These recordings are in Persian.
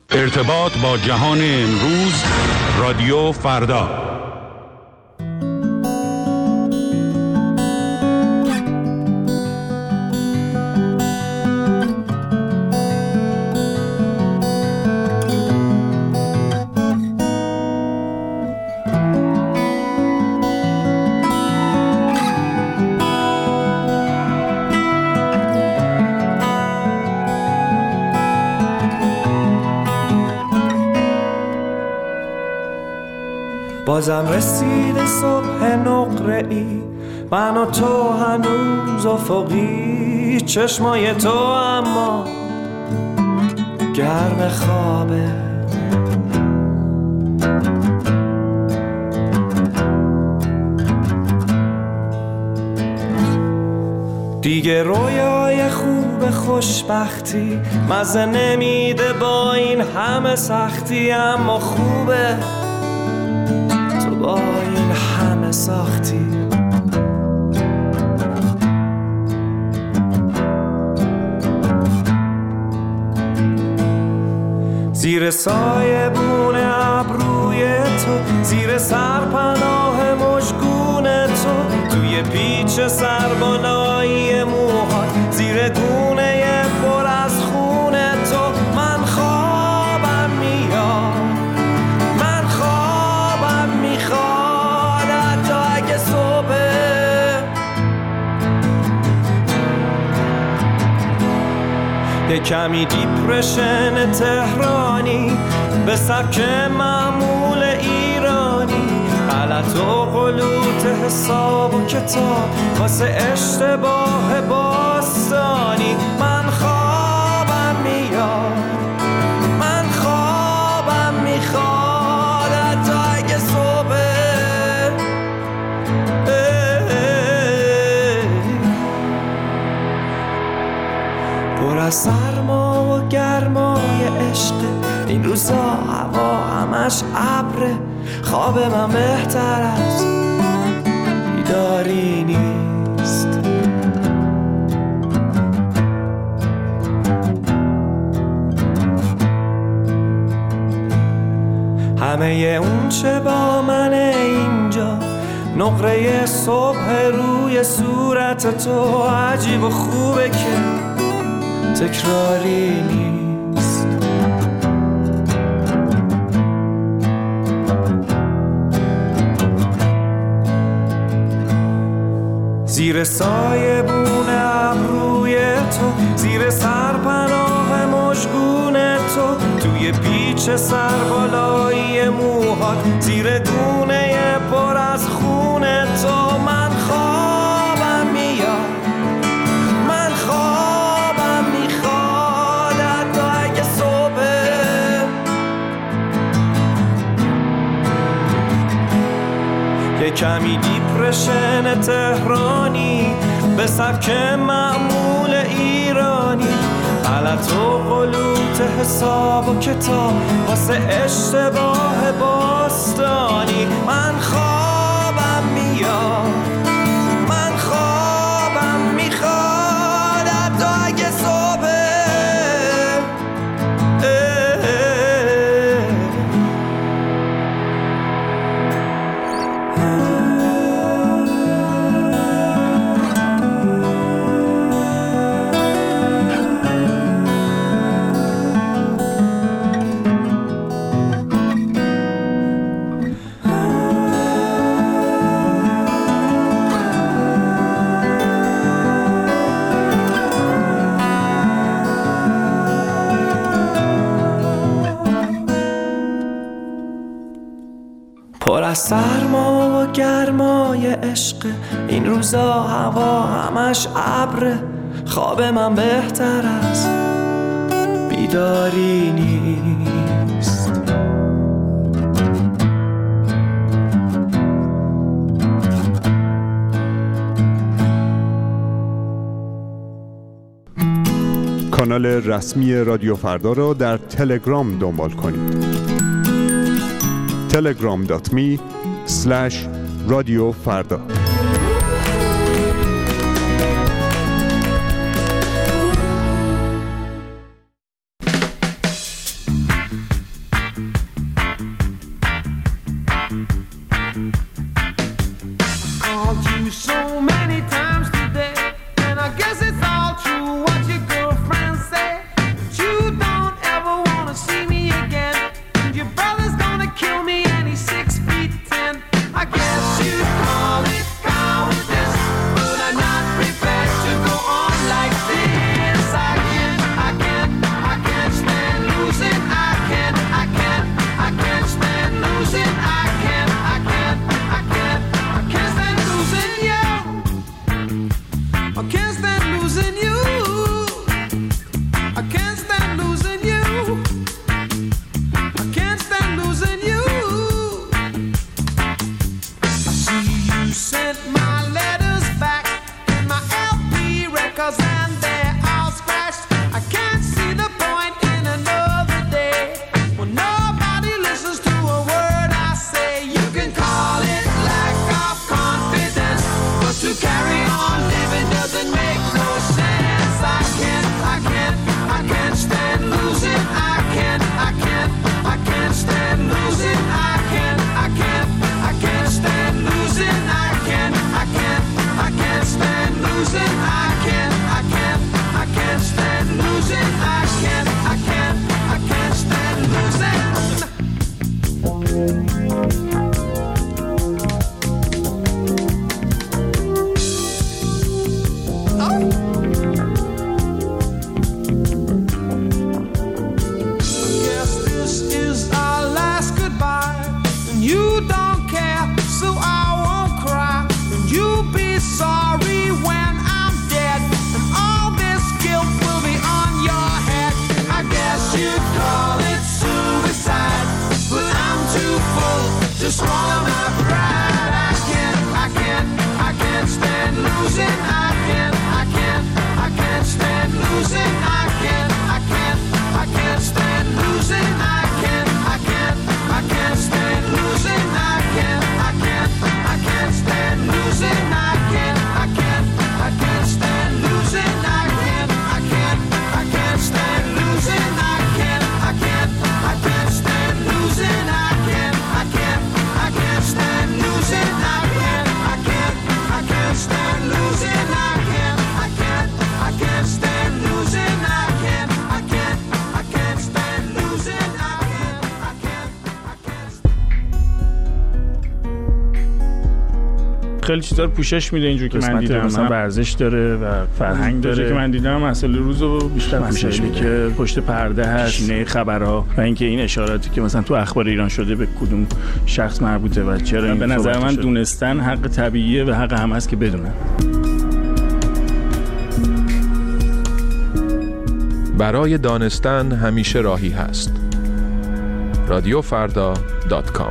ارتباط با جهان امروز، رادیو فردا. بازم رسید صبح نقره‌ای، من و تو هنوز افقی، چشمای تو اما گرم خوابه. دیگه رویای خوب خوشبختی مزه نمیده با این همه سختی، اما خوبه با این همه ساختی. زیر سایبون ابروی تو، زیر سرپناه مژگون تو، توی پیچ سربالایی موهات، زیر گونه پر از خون تو، من خوابم میاد، من خوابم میخواد حتی اگه صبح. یه کمی دیپرشن تهرانی به سبک معمول ایرانی، غلط و غلوط حساب و کتاب واسه اشتباه باستانی، من خوابم میاد، من خوابم میخواد حتی اگه صبح. پر از سرما و گرمای عشق، این روزا هوا همش ابره، خواب من بهتر از بیداری نیست. همه اون چه با منه اینجا، نقره صبح روی صورت تو، عجیب و خوبه که تکراری نیست. زیر سایبون ابروی تو، زیر سرپناه مژگون تو، توی پیچ سربالایی موهات، زیر گونه پر از خون تو، من خوابم میاد، من خوابم میخواد حتی اگه صبح. یه کمی دیپرشن تهرانی به سبک معمول ایرانی، غلط و غلوط حساب و کتاب واسه اشتباه باستانی، من خوابم میاد، من خوابم میخواد حتی اگه صبح. پر از سرما و گرمای عشق، این روزا هوا همش ابره، خواب من بهتر از بیداری نیست. کانال رسمی رادیو فردا را در تلگرام دنبال کنید. telegram.me/رادیو فردا. losing. I can't stand losing. I can't stand losing. I can't stand losing. I can't stand losing. I can't stand losing. I can't stand losing. I can't stand losing. I can't stand losing. I can't stand losing. I can't stand losing. خیلی چیزا رو پوشش میده اینجور که من دیدم، مثلا ورزش داره و فرهنگ داره که من دیدم مسائل روزو بیشتر پوشش میده که پشت پرده هست، شینه خبرها و اینکه این اشاراتی که مثلا تو اخبار ایران شده به کدوم شخص مربوطه و چرا این به نظر من دونستن حق طبیعیه و حق همه است که بدونن. برای دانستن همیشه راهی هست. radiofarda.com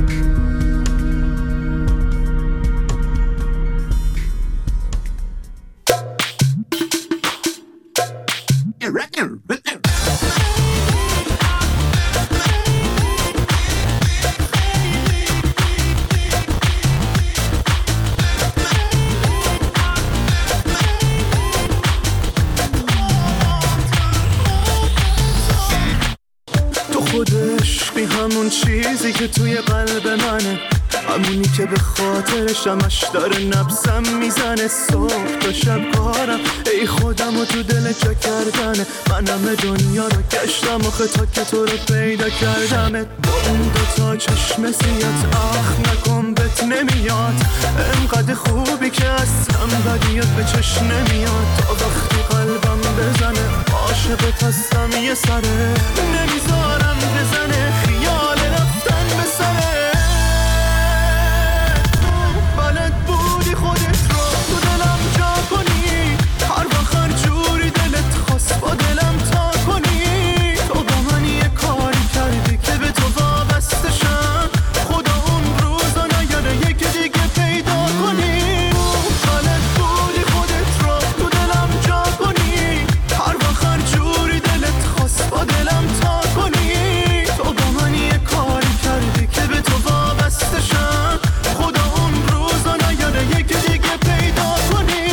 همون چیزی که توی قلب منه، همونی که به خاطرش همش داره نبضم میزنه. صبح تا شب کارم ای خودم تو دل جا کردنه. من همه دنیا رو گشتم آخه تا که تو رو پیدا کردمه. با اون دوتا چشم سیات آخ نکن بهت نمیاد، انقدر خوبی که اصلا بدیت به چشم نمیاد. تا وقتی قلبم بزنه عاشقت هستم یه سره، نمیذارم بزنه خیال رفتن به سره. بلد بودی خودت رو تو دلم جا کنی، هر وقت جوری دلت خواست با دلم تا کنی. تو با من یه کاری کردی که به تو وابسته شم، خدا اون روزا نیاره یکی دیگه پیدا کنی. بلد بودی خودت رو تو دلم جا کنی، هر وقت جوری دلت خواست با دلم تا کنی. تو با من یه کاری کردی که به تو وابسته شم، خدا اون روزا نیاره یکی دیگه پیدا کنی.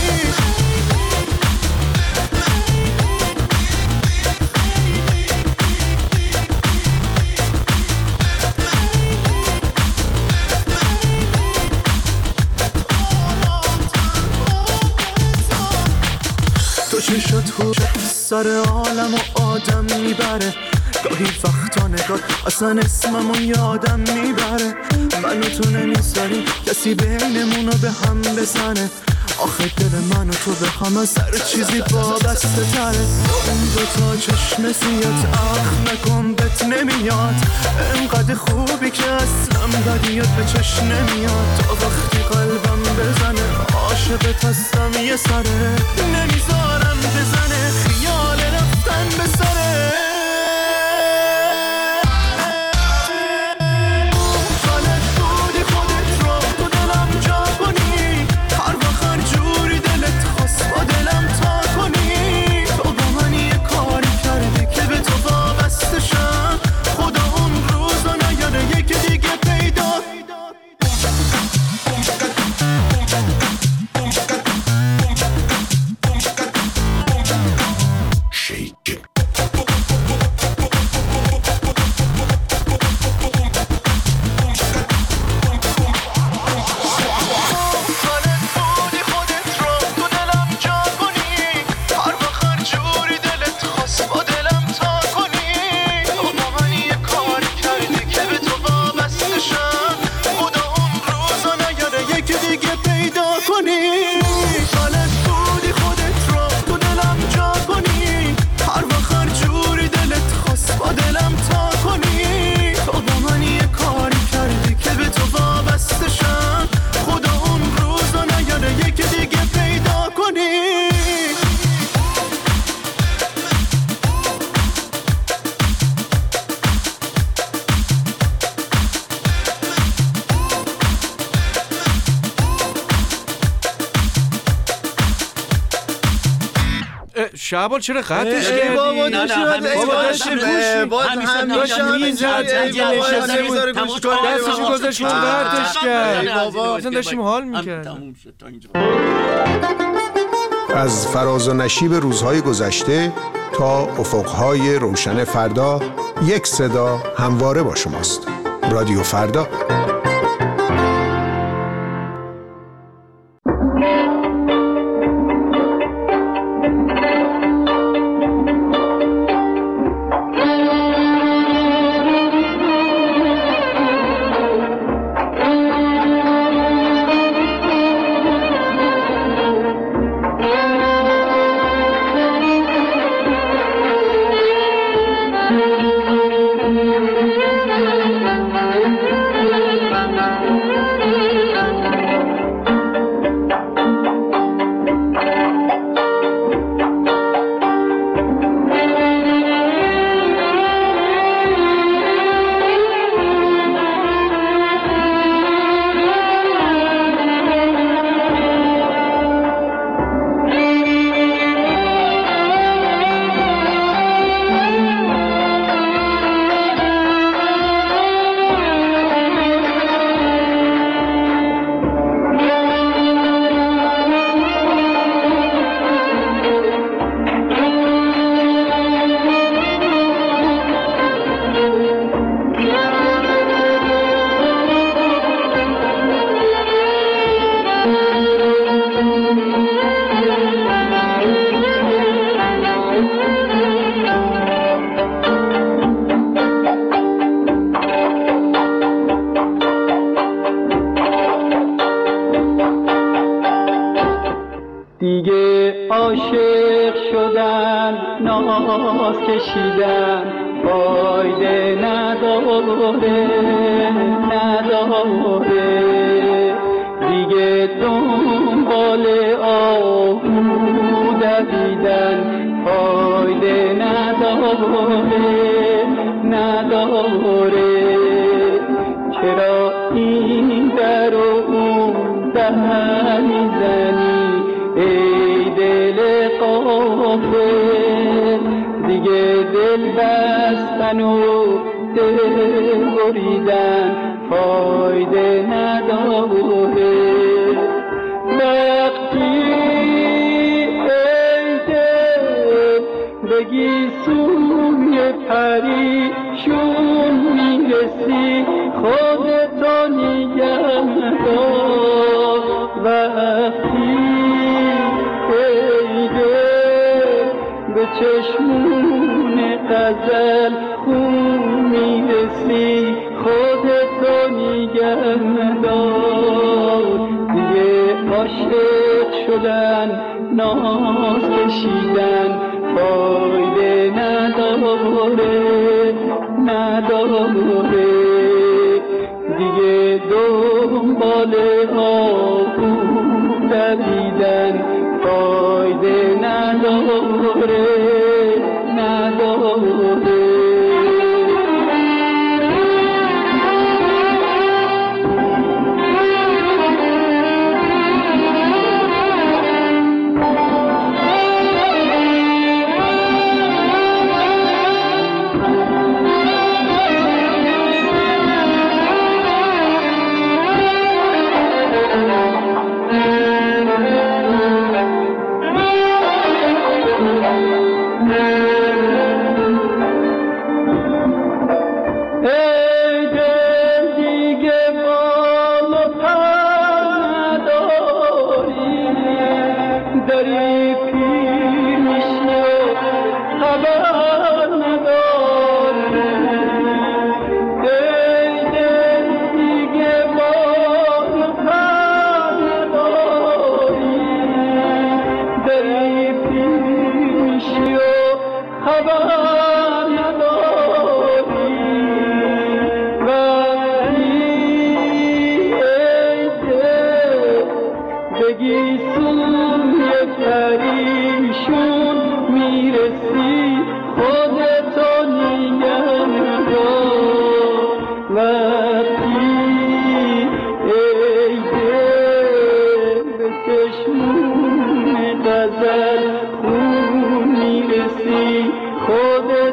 تو چشات هو سر عالم و آدم میبره، گاهی وقتا نگاه اصلا اسممو یادم میبره. منو تو نمیذاری کسی بینمونو به هم بزنه، آخه دل منو تو به هم از هر چیزی وابسته تره. اون دوتا چشم سیات آخ نکن بهت نمیاد، انقدر خوبی که اصلا بدیت به چشم نمیاد. تا وقتی قلبم بزنه عاشقت هستم یه سره، نمیذارم بزنه خیال رفتن به سره. شعبان چرا قطعش کردی؟ بابا نه دستشو گذاشت اون قطعش کرد. اصلا داشتیم حال میکردیم. از فراز و نشیب روزهای گذشته تا افقهای روشن فردا، یک صدا همواره با شماست. رادیو فردا. عاشق شدن ناز کشیدن فایده نداره دیگه دنبال آهو دویدن فایده نداره چرا این در و اون در میزنی ای دل غافل دیگه دل بستن و دل بریدن فایده نداره وقتی ای دل بگی سوی پریشون میرسی خودتو نگه دار وقتی به چشمون غزل خون میرسی خودتو نگه دار دیگه عاشق شدن ناز کشیدن فایده نداره دیگه دنبال آهو دویدن فایده نداره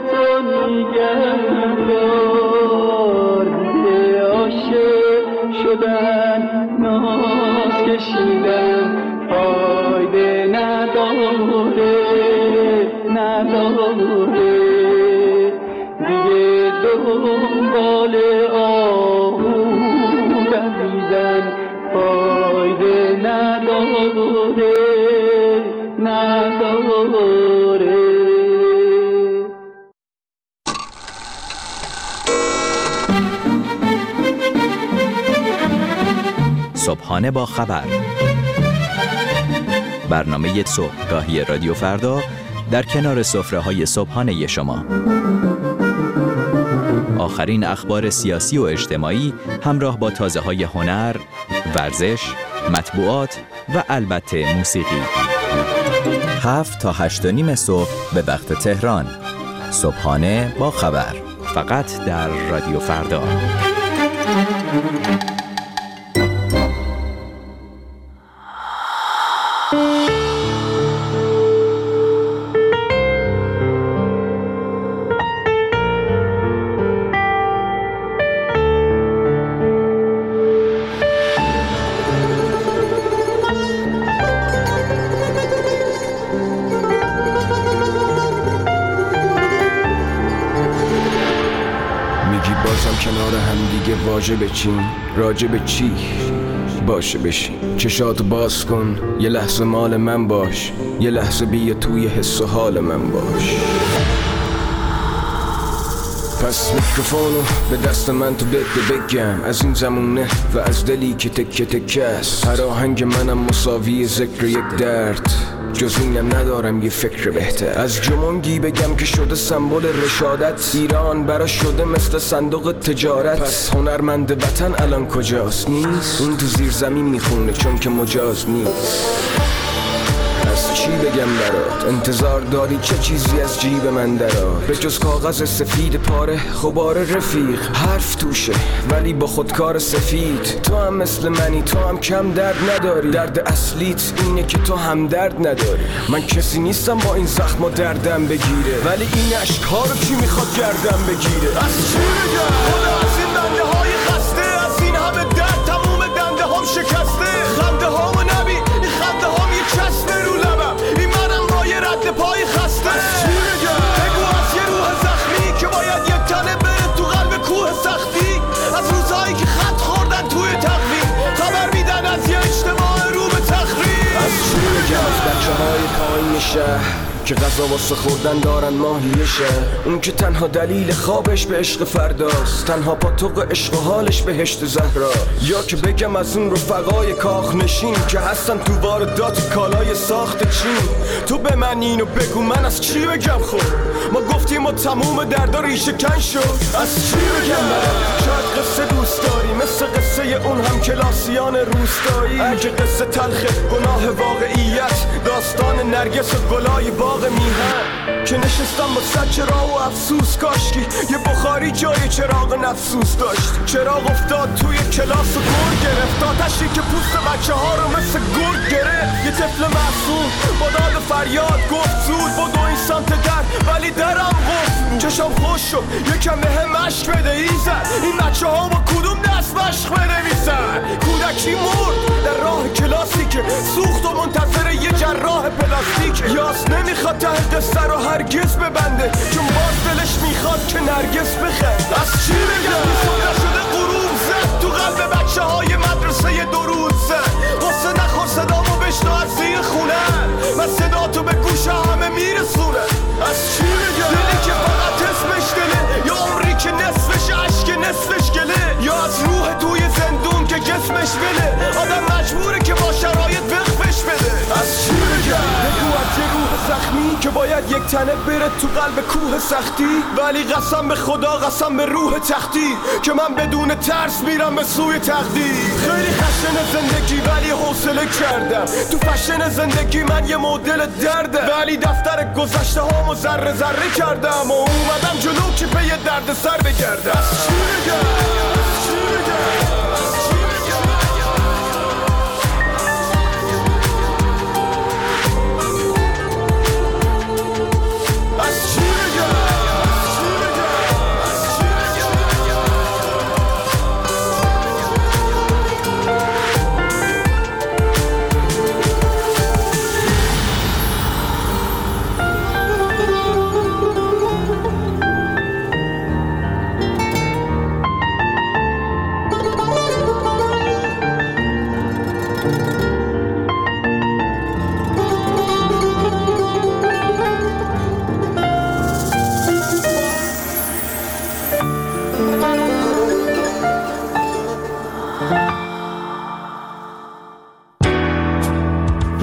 تو نگهدار به عاشق شدن ناز کشیدن فایده نداره دیگه دنبال آهو دویدن فایده نداره صبحانه با خبر، برنامه صبحگاهی رادیو فردا در کنار سفره‌های صبحانه شما. آخرین اخبار سیاسی و اجتماعی همراه با تازه‌های هنر، ورزش، مطبوعات و البته موسیقی. 7 تا 8:30 صبح به وقت تهران. صبحانه با خبر، فقط در رادیو فردا. کنار هم دیگه واژه بچین، راجع به چی باشه بشین. چشاتو باز کن، یه لحظه مال من باش، یه لحظه بیا توی حس و حال من باش. پس میکروفونو به دست من تو بده بگم، از این زمونه و از دلی که تکه تکه است. هر آهنگ منم مساوی ذکر یک درد، جز اینم ندارم یه فکر بهتر. از جمونگی بگم که شده سمبل رشادت، ایران برا شده مثل صندوق تجارت. پس هنرمند وطن الان کجاست؟ نیست اون تو زیر زمین میخونه چون که مجاز نیست. از چی بگم برات؟ انتظار داری چه چیزی از جیب من درار؟ به جز کاغذ سفید پاره غبار رفیق، حرف توشه ولی با خودکار سفید. تو هم مثل منی، تو هم کم درد نداری، درد اصلیت اینه که تو هم درد نداری. من کسی نیستم با این زخم و دردم بگیره، ولی این عشق‌ها رو کی میخواد گردم بگیره؟ از چی بگم؟ خدا از این دنده های خسته، از این همه درد تموم دنده هم شکسته. خنده هامو نبین، این خنده هام یه چسبه رو لبم، این منم با یه رد پای خسته. از چی بگم؟ بگو از یه روح زخمی که باید یک تنه بره تو قلب کوه سختی، از روزهایی که خط خوردن توی تقویم، خبر میدن از یه اجتماع رو به تخریب. از چی بگم؟ از بچه های پایین شهر که غذا واسه خوردن دارن ماهیشه، اون که تنها دلیل خوابش به عشق فرداست، تنها پاتوق عشق و حالش بهشت زهرا. یا که بگم از اون رفقای کاخ نشین که هستن تو واردات کالای ساخت چین. تو به من اینو بگو من از چی بگم؟ خب ما گفتیم ما تموم دردا ریشه کن شد. از چی بگم برات؟ شاید قصه دوست داری مثل قصه اون هم کلاسیان روستایی، اگه قصه تلخه گناه واقعیت، داستان نرگس و گلای باغ میهن که نشستم با صد چراغ و افسوس. کاشکی یه بخاری جای چراغ نفسوس داشت، چراغ افتاد توی کلاس و گرگ گرفت، آتشی که پوست بچه ها رو مثل گرگ گرفت. یه طفل معصوم با داد فریاد گفت زود بدو این سمت در، ولی درم قفل بود. چشم خوش شد یکم به هم عشق بده ایزد، این بچه ها با کدوم دست مشق بده میزن. کودکی مرد در راه کلاسی که سوخت و منتظر یه جراح پلاستیک. یاس نمیخواد ته قصه رو هرگز ببنده، چون باز دلش میخواد که نرگس بخند. از چی بگم؟ صدا شده غروب زد تو قلب بچه های مدرسه دو روز زد. قصه نخور صدامو بشنو از زیر خونه، من صدا تو به گوش همه میرسونه. از چی بگم؟ دلی که فقط اسمش دله، یا عمری که نصفش عشق نصفش گله، یا از روح توی زندون که جسمش بله، آدم مجبوره که با شرایط وقفش بده. از چی بگم؟ بگو از یه روح زخمی که باید یک تنه بره تو قلب کوه سختی، ولی قسم به خدا قسم به روح تختی که من بدون ترس میرم به سوی تقدیر. خیلی خشن زندگی ولی حوصله کردم، تو فشن زندگی من یه مدل درده، ولی دفتر گذشته هامو ذره ذره کردم و اومدم جلو که به یه درد سر بگردم. از چی بگم؟ از چی بگم؟ از چی بگم؟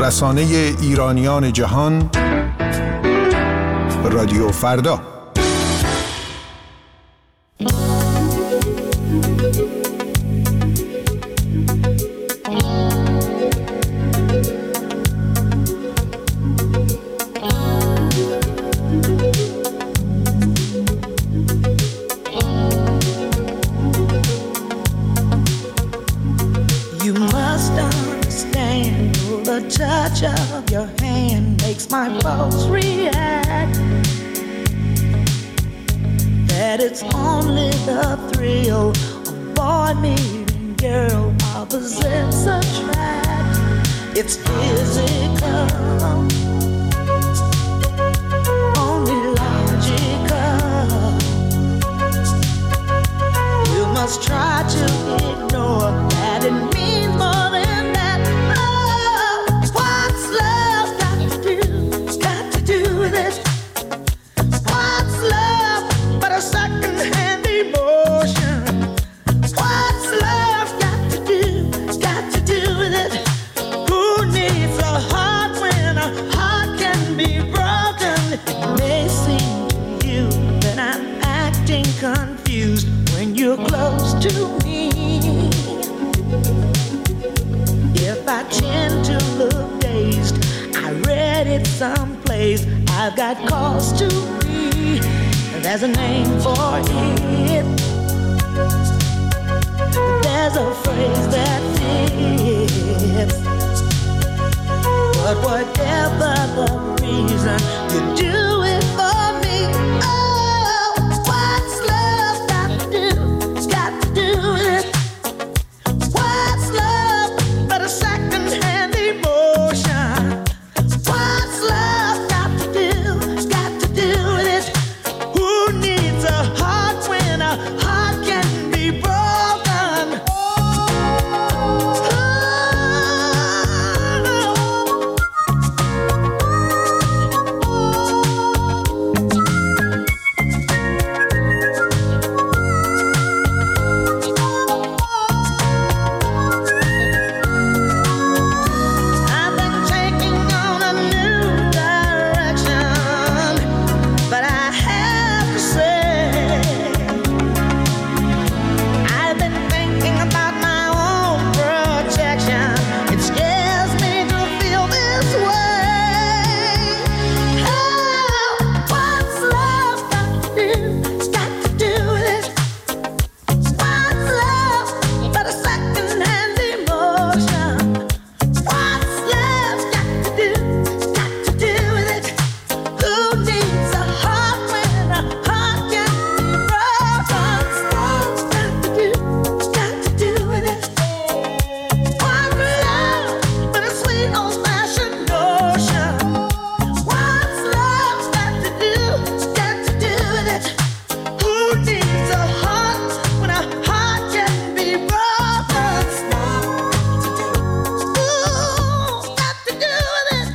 رسانه ایرانیان جهان، رادیو فردا. Of your hand makes my pulse react. That it's only the thrill of boy meeting girl opposites attract. It's physical, only logical. You must try to ignore that it means more than that. What's love but a second-hand emotion? What's love got to do with it? Who needs a heart when a heart can be broken? It may seem to you that I'm acting confused when you're close to me. If I tend to look dazed, I read it someplace. I've got cause to be. There's a name for it. There's a phrase that fits. But whatever the reason, you do it for me. Oh, what's love got to do? It's got to do with it. What's love but a second-hand emotion? What's love got to do with it? Who needs a heart when a heart can be broken? I've been taking on a new direction, but I have to say, I've been thinking about my own protection. It scares me to feel this way. Oh, what's love got to do? It's got to do with it. What's love but a second-hand emotion? What's love got to do? It's got to do with it. Who needs a heart when a heart can be broken? Love's got to do, it's got to do with it. What's love but a sweet old-fashioned notion? What's love got to do? It's got to do with it. Who needs a heart when a heart can be broken? Ooh, got to do with it.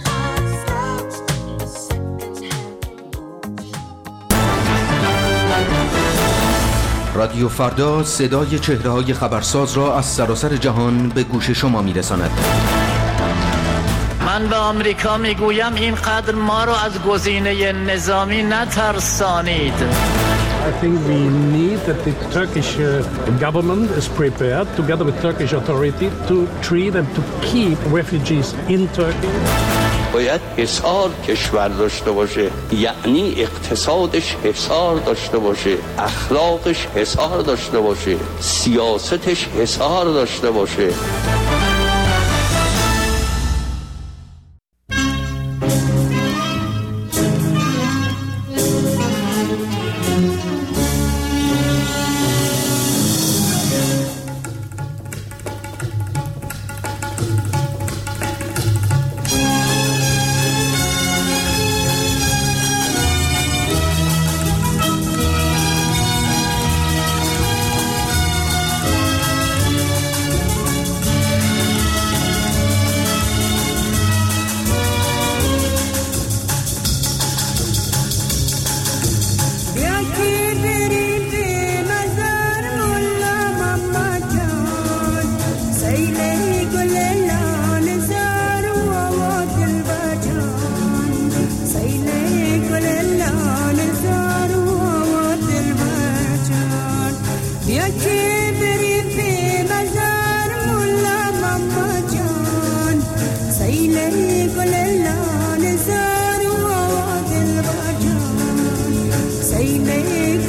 رادیو فردا صدای چهره‌های خبرساز را از سراسر جهان به گوش شما می‌رساند. من به آمریکا میگویم اینقدر ما رو از گزینه نظامی نترسانید. I think we need that the Turkish government is prepared, together with Turkish authority, to treat and to keep refugees in Turkey. باید حصار کشور داشته باشه، یعنی اقتصادش حصار داشته باشه، اخلاقش حصار داشته باشه، سیاستش حصار داشته باشه.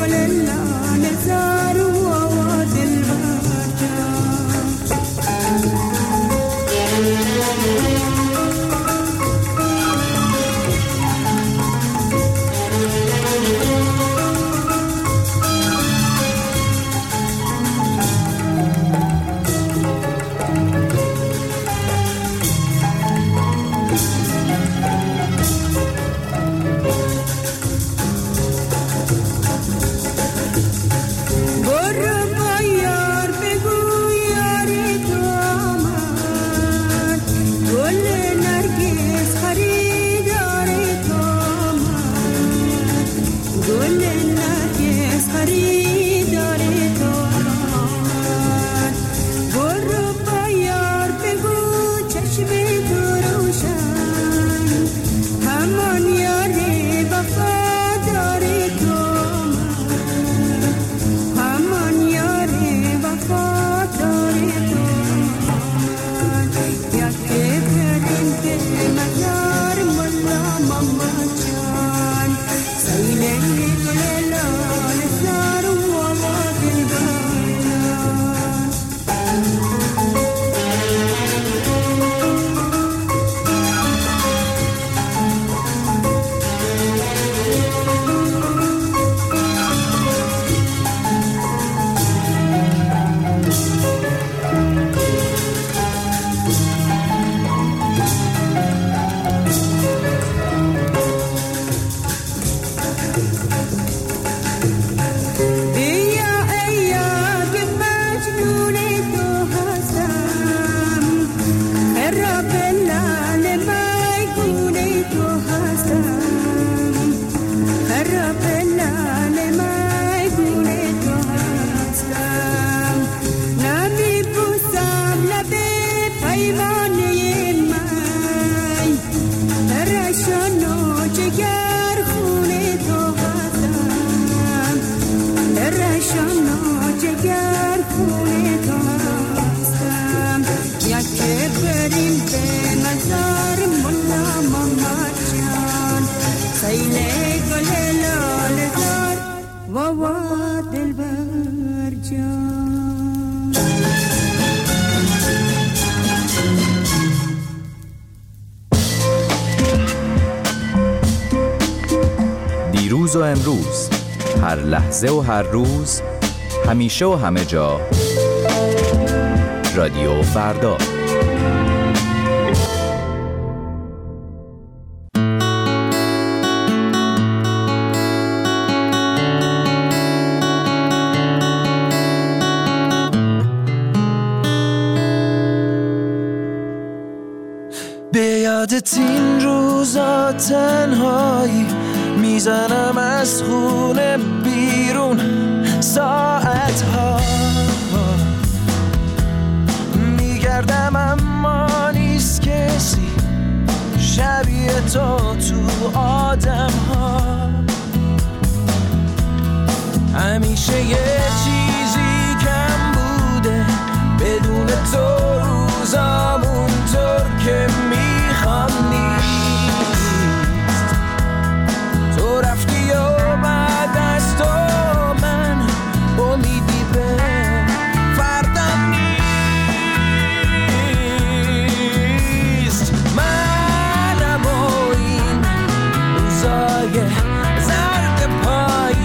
دیروز و امروز، هر لحظه و هر روز، همیشه و همه جا، رادیو فردا. به یادت این روزا تنهایی میزنم از خونه بیرون ساعتها میگردم اما نیست کسی شبیه تو آدم ها. همیشه یه چیزی کم بوده بدون تو روزامون طور که میخوام نیست. تو رفتی و بعد از تو من امیدی به فردم نیست. منم و این روزای زرد پاییز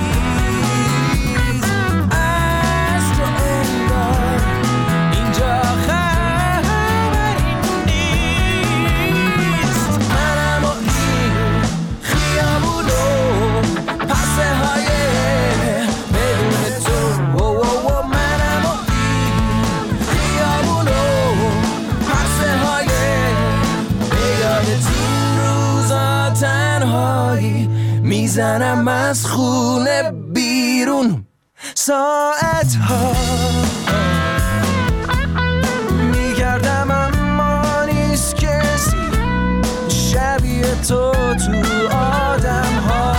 از تو انگار اینجا خبری نیست. منم و این خیابونو پسه های بدون تو منم و این خیابونو پسه های به یادت این روزا تنهایی میزنم از خونه بیرون ساعت ها میگردم اما نیست کسی شبیه تو آدم ها.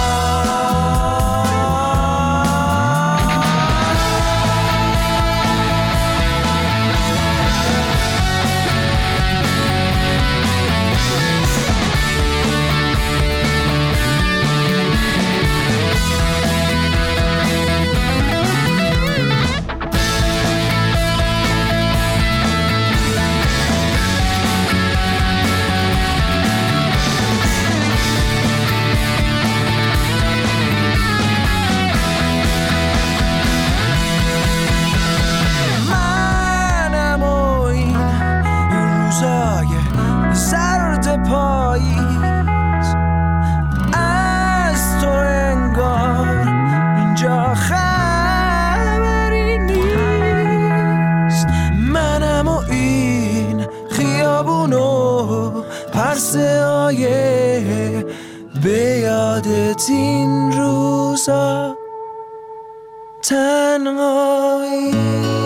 سایه به یادت این روزا تنهایی.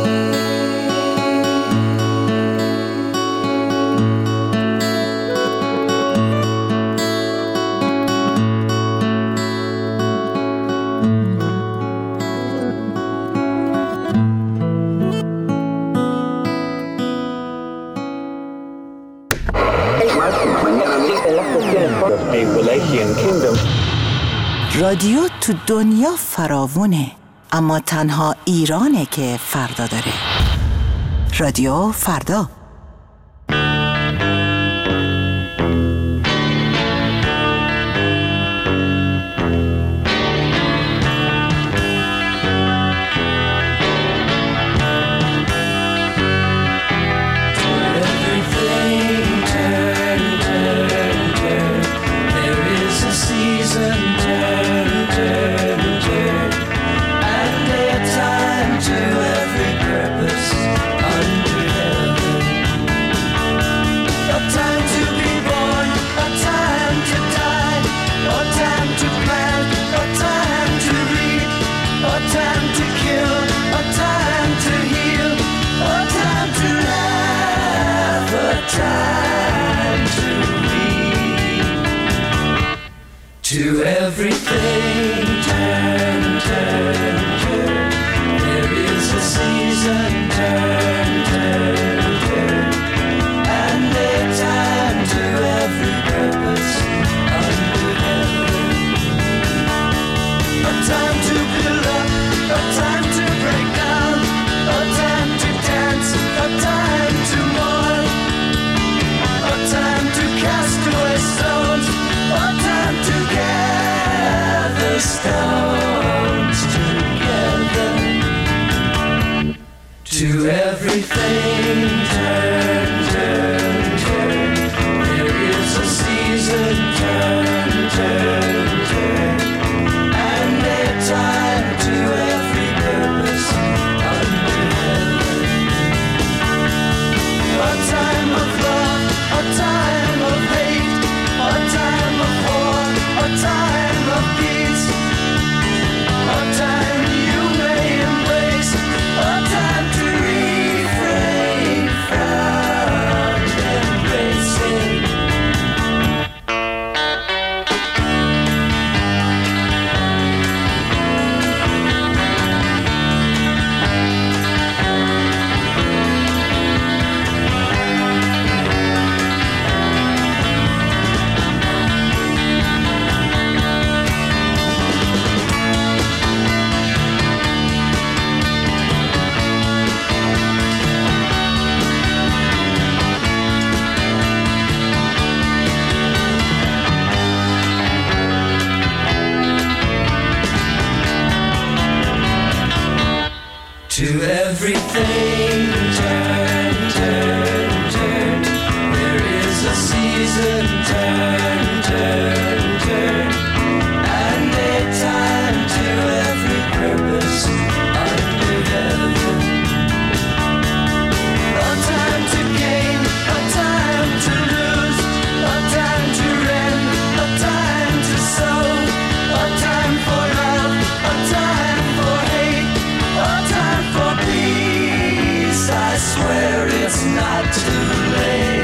رادیو تو دنیا فراوونه، اما تنها ایرانه که فردا داره. رادیو فردا. To everything, turn, turn, turn. There is a season, turn, turn, turn. And a time to every purpose under heaven. A time to build up, a time to break down, a time to dance, a time to mourn, a time to cast away stones, a time to gather stones together. To everything, turn, turn, turn. There is a season, turn, turn, turn. And a time to every purpose under heaven. A time of love, a time of hate, a time of war, a time of peace, a time you may embrace, a time to refrain from embracing. To everything, turn, turn, turn. There is a season, turn, turn, turn. And a time to every purpose under heaven. A time to gain, a time to lose, a time to rend, a time to sow, a time for love, a time for hate, a time for peace. I swear it's not too late.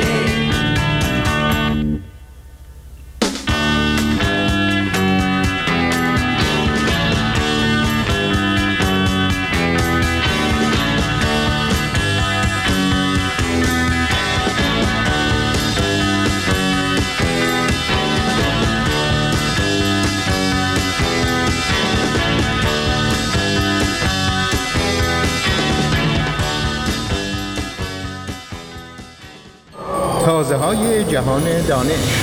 تازه‌های جهان دانش.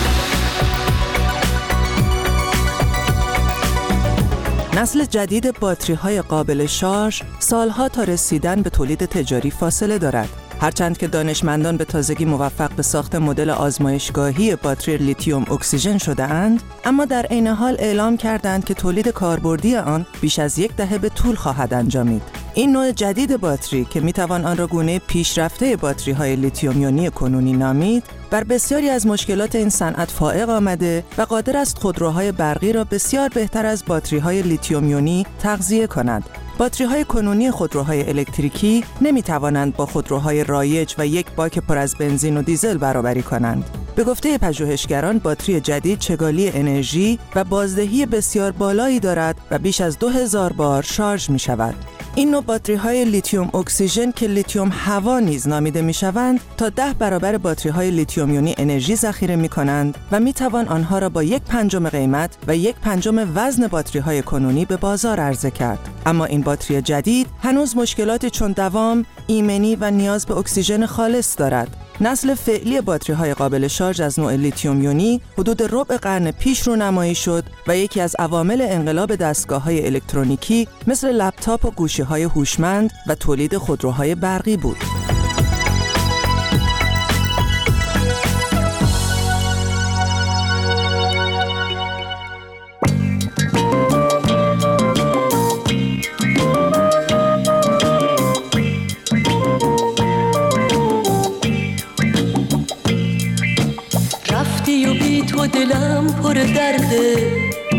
نسل جدید باتری‌های قابل شارژ سالها تا رسیدن به تولید تجاری فاصله دارد. هرچند که دانشمندان به تازگی موفق به ساخت مدل آزمایشگاهی باتری لیتیوم اکسیژن شده‌اند، اما در عین حال اعلام کردند که تولید کاربردی آن بیش از 10 دهه به طول خواهد انجامید. این نوع جدید باتری که میتوان آن را گونه پیشرفته باتری‌های لیتیوم یونی کنونی نامید، بر بسیاری از مشکلات این صنعت فائق آمده و قادر است خودروهای برقی را بسیار بهتر از باتری‌های لیتیوم یونی تغذیه کند. باتری‌های کنونی خودروهای الکتریکی نمی‌توانند با خودروهای رایج و یک باک پر از بنزین و دیزل برابری کنند. به گفته پژوهشگران، باتری جدید چگالی انرژی و بازدهی بسیار بالایی دارد و بیش از 2000 بار شارژ می‌شود. این نوع باتری‌های لیتیوم اکسیژن که لیتیوم هوا نیز نامیده می‌شوند، تا 10 برابر باتری‌های لیتیوم یونی انرژی ذخیره می‌کنند و می‌توان آنها را با 1/5 قیمت و 1/5 وزن باتری‌های کنونی به بازار عرضه کرد. اما این باتری جدید هنوز مشکلاتی چون دوام، ایمنی و نیاز به اکسیژن خالص دارد. نسل فعلی باتری‌های قابل شارژ از نوع لیتیوم یونی حدود ربع قرن پیش رونمایی شد و یکی از عوامل انقلاب دستگاه‌های الکترونیکی مثل لپتاپ و گوشی‌های هوشمند و تولید خودروهای برقی بود. تو دلم پر درده،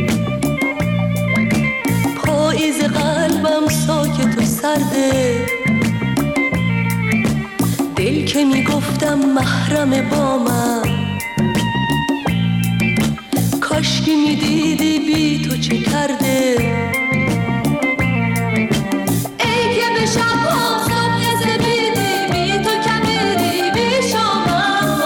پاییز قلبم ساکت و سرده، دل که میگفتم محرم با من، کاشکی میدیدی بی تو چه کرده. ای که به شب‌ها صبح زمیدی بی تو کمیدی بی شما،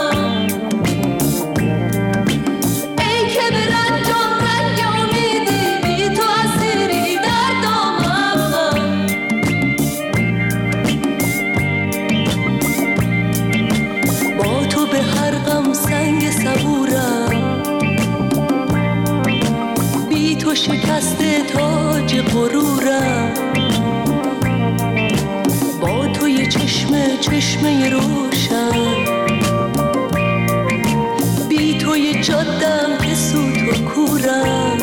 شکسته تاج غرورم، با توی چشمه روشن، بی توی جادم که سوت و کورم.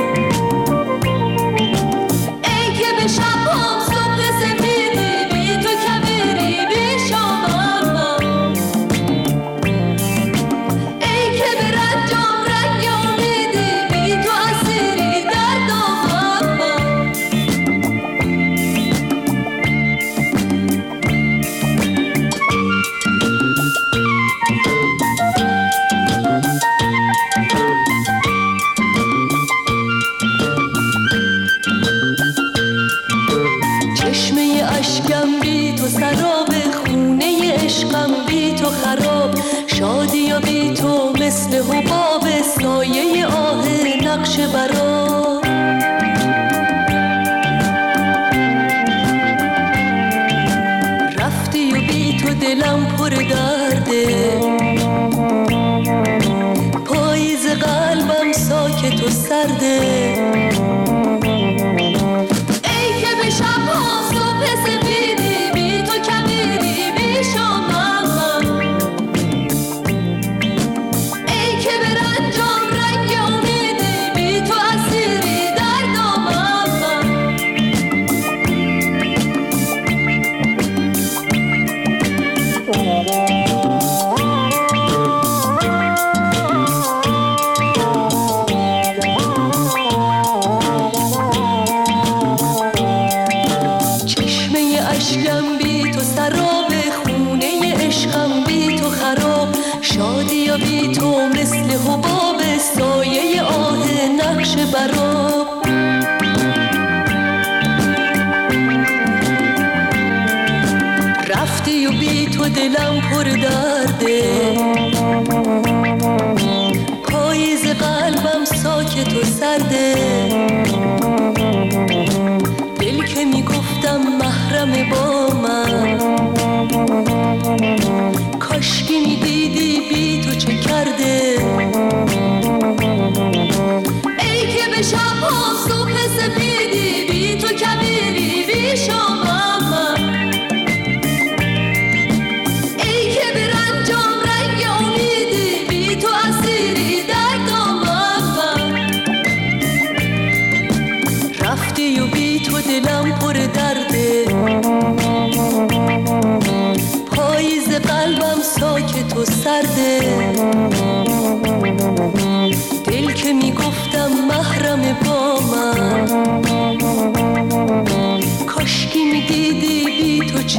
ای که به شب‌ها صبح سفیدی بی تو کبیری بی شما، ای که به رنجام رنگ امیدی بی تو اسیری. شادی و بی تو مثل حباب سایه آه نقش برا. رفتی و بی تو دلم پر درده، پاییز قلبم ساکت و سرده. ای که به شب‌ها صبح سفیدی بی تو کمیدی بی شما، رفتی و بی تو دلم پر درده، پاییز قلبم ساکت و سرده، دل که میگفتم محرم با من، کاشکی میدیدی بی تو چه کرده. ای که به شب‌ها صبح سفیدی بی تو کبیری بی شما،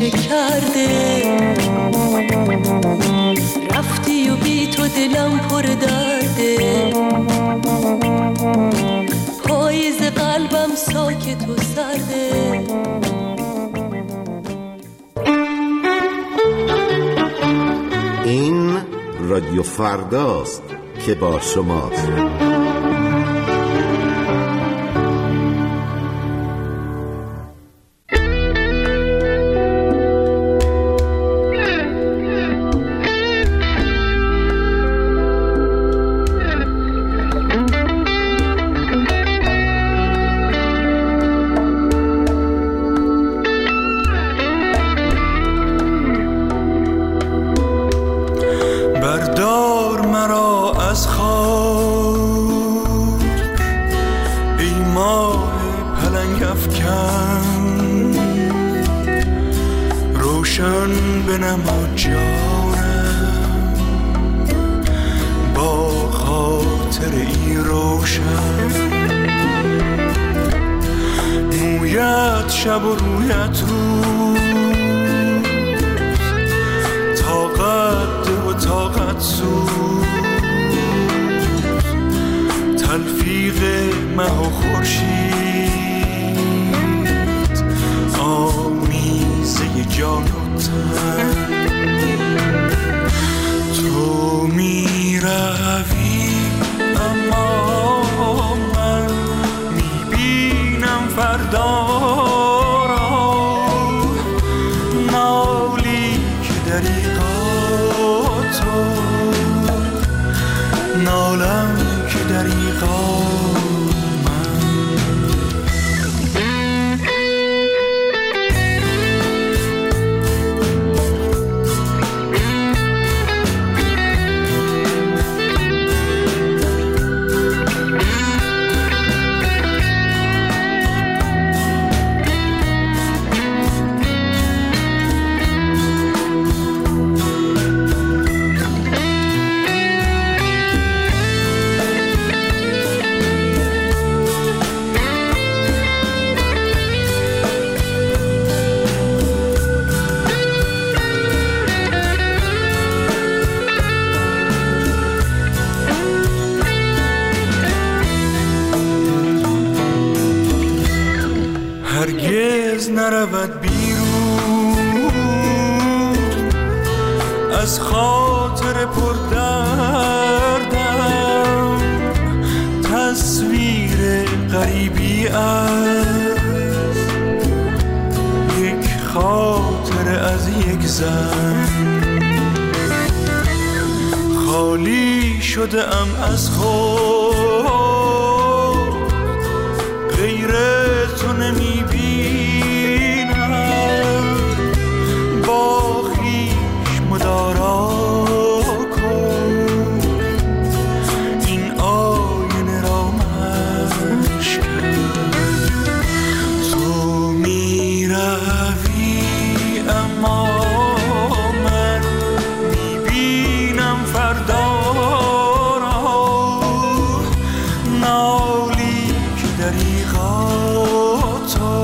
چه کرده، رفتی و بی تو دلم پر درده، پاییز قلبم ساکت و سرده. این رادیو فرداست که با شماست. شب و رویت روز، طاقت ده و طاقت سوز، تلفیق مه و خورشید، آمیزه جان و تن. تو می روی اما من می بینم فردا نالم که دریغا هرگز نرود بیرون از خاطر پر دردم، تصویر غریبی از یک خاطر از یک زن. خالی شده ام از خود، غیر تو نمی بینم، با خویش مدارا کن این آینه را مشکن. تو می روی اما من می بینم فردا را، نالی که دریغا تو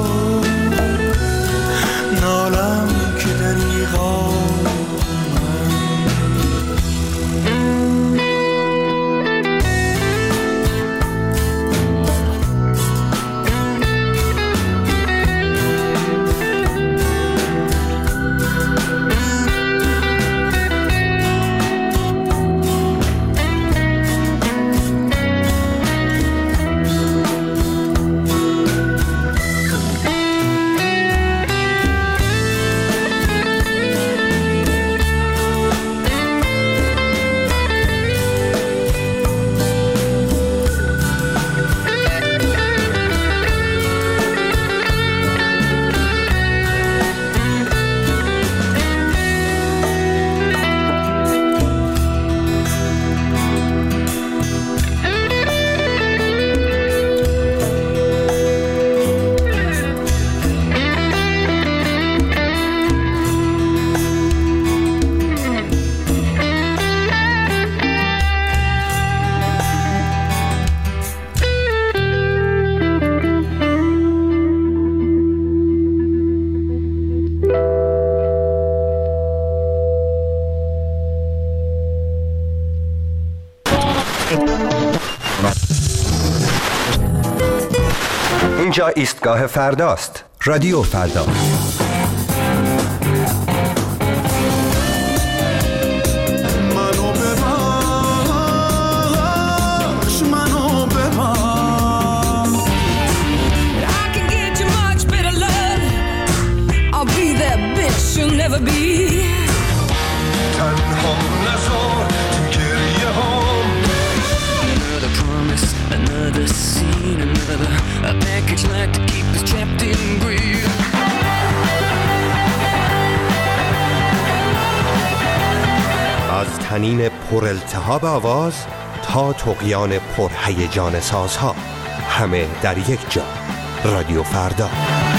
اینجا ایستگاه فرداست. رادیو فردا. از طنین پرالتهاب آواز تا طغیان پرهیجان سازها، همه در یک جا. رادیو فردا.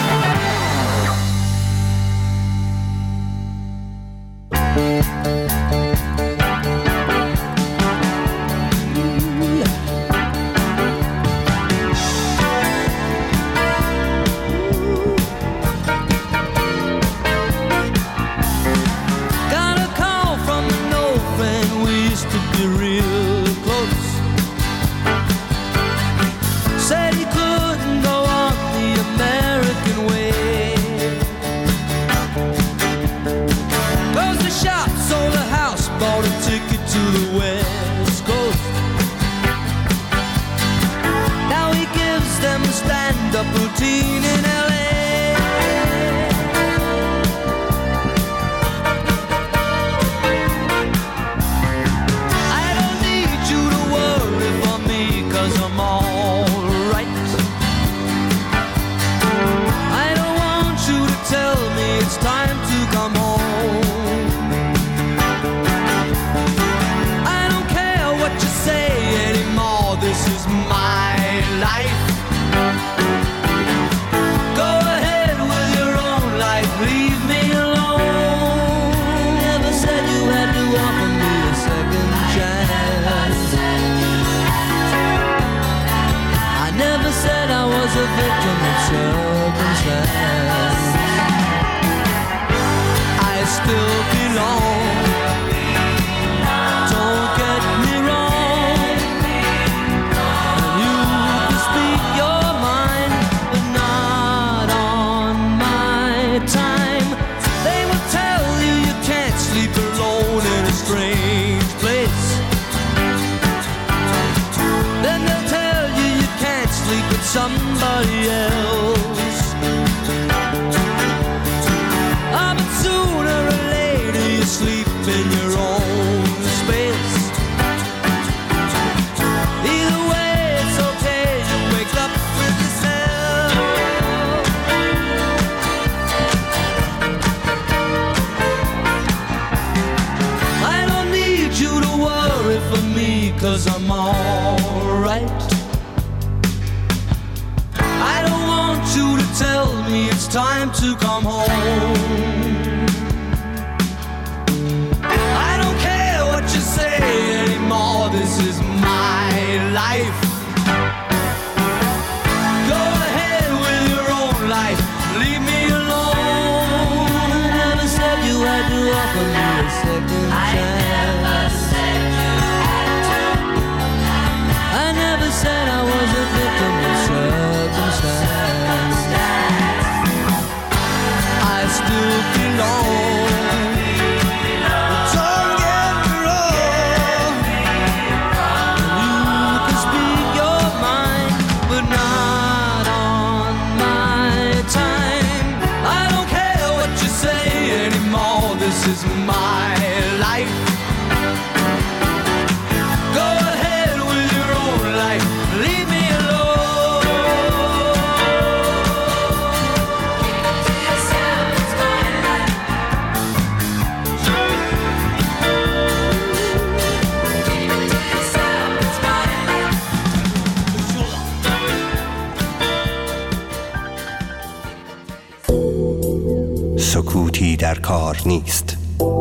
سکوتی در کار نیست.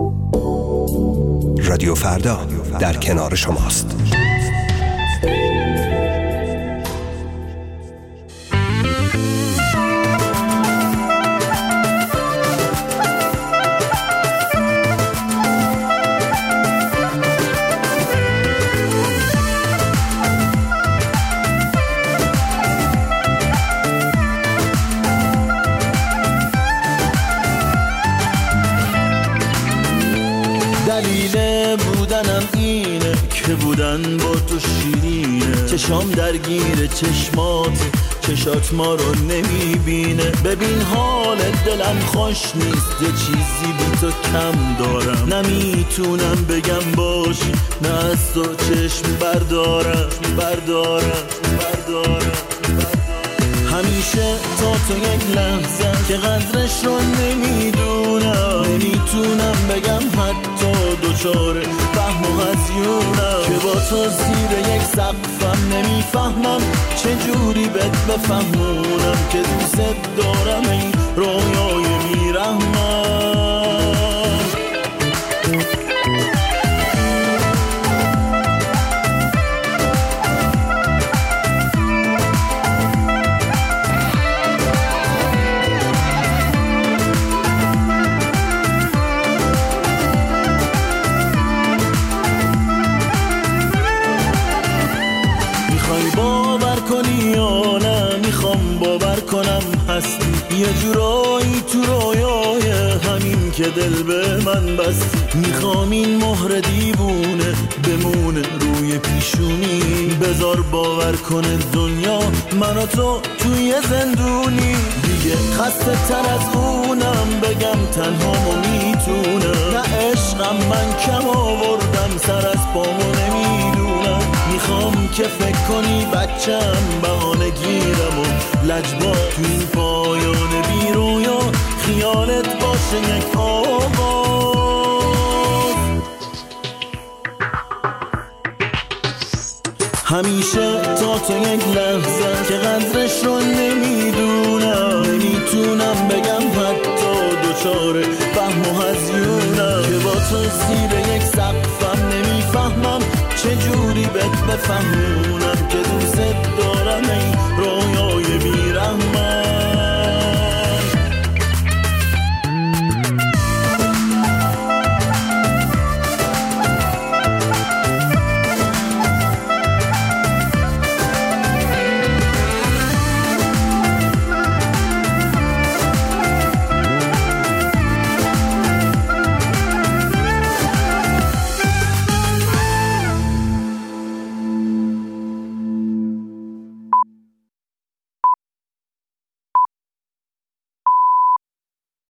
رادیو فردا در کنار شماست. دلیل بودنم اینه که بودن با تو شیرینه. چشام درگیر چشمات، چشات ما رو نمیبینه. ببین حال دلم خوش نیست، یه چیزی بی تو کم دارم. نمیتونم بگم باشی، نه از تو چشم بردارم. همیشه تا تو یک لحظه که قدرش رو نمیدونم. نمیتونم بگم حتی دوچاره فهم و هزیونم که با تو زیر یک سقفم. نمیفهمم چجوری بهت بفهمونم که دوست دارم این رویای میرحمم. یه جورایی تو رویای همین که دل به من بستی. میخوام این مهر دیوونه بمونه روی پیشونی. بذار باور کنه دنیا من و تو توی زندونی. دیگه خسته تر از اونم بگم تنهامو میتونم. نه عشقم من کم آوردم، سر از پامو نمیدونم. میخوام که فکر کنی بچم بهانه گیرم و لجبا تو این پایان بی رویا خیالت باشه یک آواز. همیشه تا تو یک لحظه که قدرش رو نمیدونم. نمیتونم بگم حتی دوچاره فهم و هزیونم که با تو زیر یک سقفم. نمیفهمم چجوری بهت بفهمونم که دوست دارم این رویا